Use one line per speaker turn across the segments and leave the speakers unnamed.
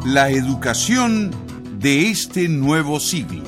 La educación de este nuevo siglo.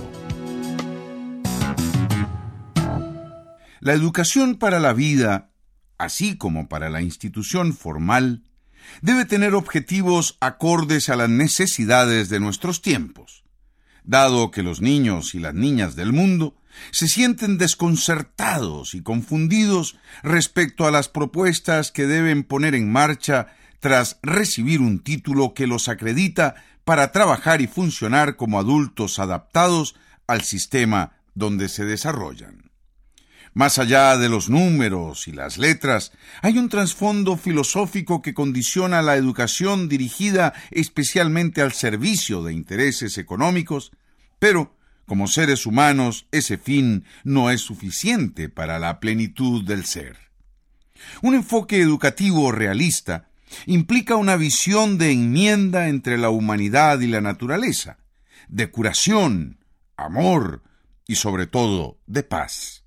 La educación para la vida, así como para la institución formal, debe tener objetivos acordes a las necesidades de nuestros tiempos, dado que los niños y las niñas del mundo se sienten desconcertados y confundidos respecto a las propuestas que deben poner en marcha tras recibir un título que los acredita para trabajar y funcionar como adultos adaptados al sistema donde se desarrollan. Más allá de los números y las letras, hay un trasfondo filosófico que condiciona la educación dirigida especialmente al servicio de intereses económicos, pero, como seres humanos, ese fin no es suficiente para la plenitud del ser. Un enfoque educativo realista implica una visión de enmienda entre la humanidad y la naturaleza, de curación, amor y, sobre todo, de paz.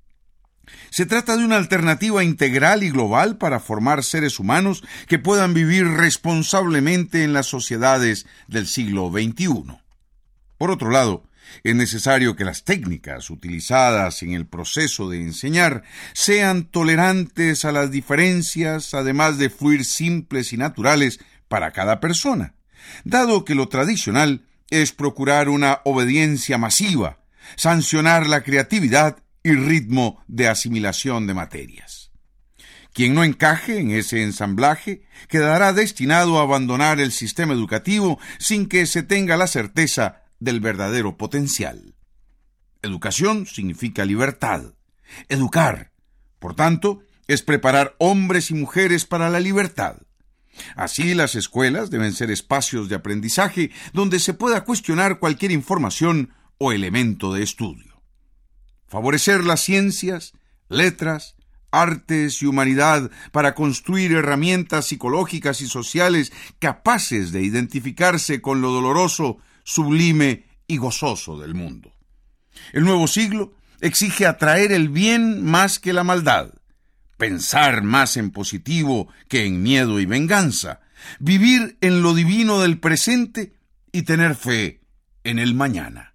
Se trata de una alternativa integral y global para formar seres humanos que puedan vivir responsablemente en las sociedades del siglo XXI. Por otro lado, es necesario que las técnicas utilizadas en el proceso de enseñar sean tolerantes a las diferencias, además de fluir simples y naturales para cada persona, dado que lo tradicional es procurar una obediencia masiva, sancionar la creatividad y ritmo de asimilación de materias. Quien no encaje en ese ensamblaje quedará destinado a abandonar el sistema educativo sin que se tenga la certeza del verdadero potencial. Educación significa libertad. Educar, por tanto, es preparar hombres y mujeres para la libertad. Así, las escuelas deben ser espacios de aprendizaje donde se pueda cuestionar cualquier información o elemento de estudio. Favorecer las ciencias, letras, artes y humanidad para construir herramientas psicológicas y sociales capaces de identificarse con lo doloroso, sublime y gozoso del mundo. El nuevo siglo exige atraer el bien más que la maldad, pensar más en positivo que en miedo y venganza, vivir en lo divino del presente y tener fe en el mañana.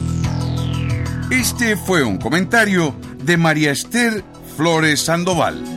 Este fue un comentario de María Esther Flores Sandoval.